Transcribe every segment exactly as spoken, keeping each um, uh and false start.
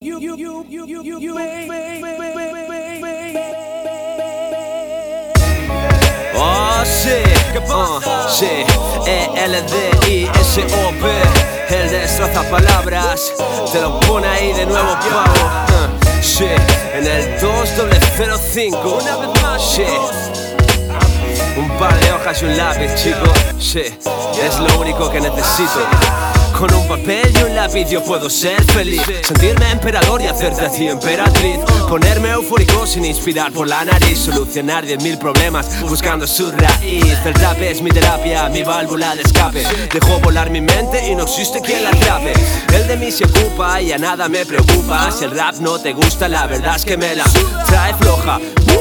Oh, sí, uh, sí, E L D I S O P, el destroza palabras, te lo pone ahí de nuevo, pavo. uh, Sí, en el dos doble cero cinco, una vez más, sí. Un par de hojas y un lápiz, chico, sí, es lo único que necesito. Con un papel y un lápiz yo puedo ser feliz, sentirme emperador y hacerte a ti emperatriz, ponerme eufórico sin inspirar por la nariz, solucionar diez mil problemas buscando su raíz. El rap es mi terapia, mi válvula de escape, dejo volar mi mente y no existe quien la atrape. El de mí se ocupa y a nada me preocupa. Si el rap no te gusta, la verdad es que me la trae floja.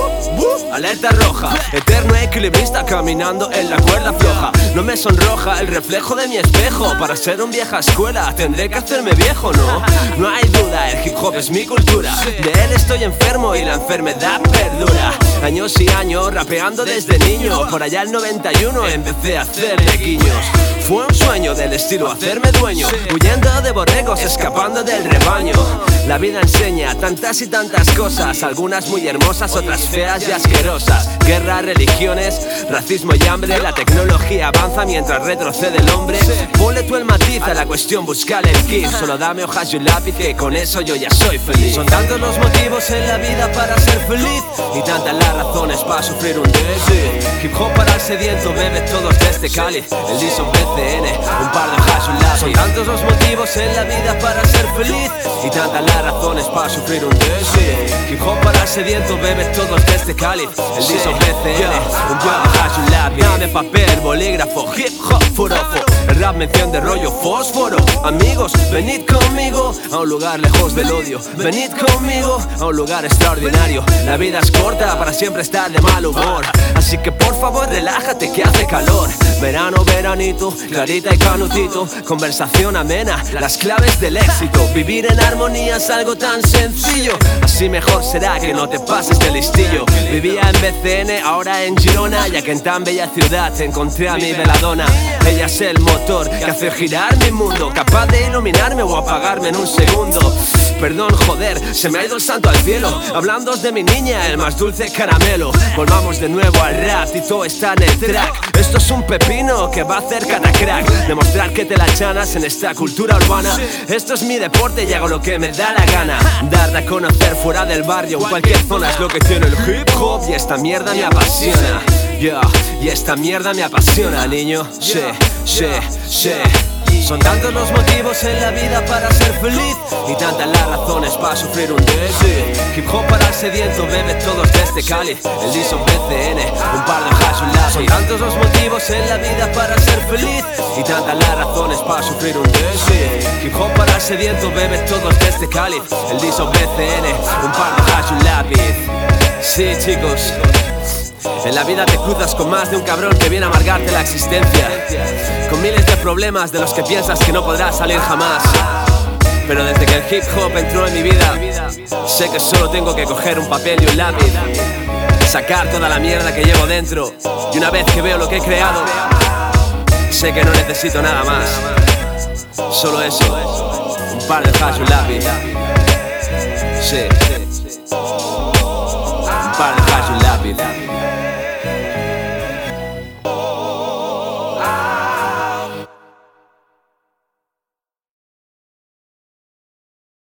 Alerta roja, eterno equilibrista caminando en la cuerda floja. No me sonroja el reflejo de mi espejo. Para ser un vieja escuela tendré que hacerme viejo, ¿no? No hay duda, el hip hop es mi cultura. De él estoy enfermo y la enfermedad perdura. Años y años rapeando desde niño. Por allá el noventa y uno empecé a hacerle guiños. Fue un sueño del estilo hacerme dueño, huyendo de borregos, escapando del rebaño. La vida enseña tantas y tantas cosas, algunas muy hermosas, otras feas y asquerosas. Guerra, religiones, racismo y hambre. La tecnología avanza mientras retrocede el hombre. Ponle tú el matiz a la cuestión, buscale el kit. Solo dame hojas y un lápiz que con eso yo ya soy feliz. Son tantos los motivos en la vida para ser feliz y tantas las razones para sufrir un déficit. Hip hop para el sediento, bebe todos de este cáliz. El D I S O B C N, un par de hojas y un lápiz. Son tantos los motivos en la vida para ser feliz y tantas las razones para sufrir un déficit. Hip hop para el sediento, bebe todos de este cáliz. El D I S O B C N, un par de hojas y un lápiz. Dame papel, bolígrafo, hip hop, forofo. El rap me enciende rollo fósforo. Amigos, venid conmigo a un lugar lejos del odio. Venid conmigo a un lugar extraordinario. La vida es corta para siempre estar de mal humor, así que por favor relájate que hace calor. Verano, veranito, clarita y canutito. Conversación amena, las claves del éxito. Vivir en armonía es algo tan sencillo, así mejor será que no te pases de listillo. Vivía en B C N, ahora en Girona, ya que en tan bella ciudad encontré a mi veladona. Ella es el motor que hace girar mi mundo, capaz de iluminarme o apagarme en un segundo. Perdón, joder, se me ha ido el santo al cielo, hablando de mi niña, el más dulce caramelo. Volvamos de nuevo al rap y todo está en el track. Esto es un pepino que va a hacer catacrack, demostrar que te la chanas en esta cultura urbana. Esto es mi deporte y hago lo que me da la gana. Darle a conocer fuera del barrio, en cualquier zona es lo que tiene el hip hop. Y esta mierda me apasiona, yeah, y esta mierda me apasiona, niño. Sí, sí, sí. Son tantos los motivos en la vida para ser feliz y tantas las razones para sufrir un déficit. Hip hop para el sediento, bebe todos de este cáliz. El D I S O B C N, un par de hojas y un lápiz. Son tantos los motivos en la vida para ser feliz y tantas las razones para sufrir un déficit. Hip hop para el sediento, bebe todos de este cáliz. El D I S O B C N, un par de hojas y un lápiz. Sí, chicos, en la vida te cruzas con más de un cabrón que viene a amargarte la existencia, con miles de problemas de los que piensas que no podrás salir jamás. Pero desde que el hip hop entró en mi vida, sé que solo tengo que coger un papel y un lápiz, sacar toda la mierda que llevo dentro, y una vez que veo lo que he creado, sé que no necesito nada más. Solo eso, un par de hojas y un lápiz. Sí.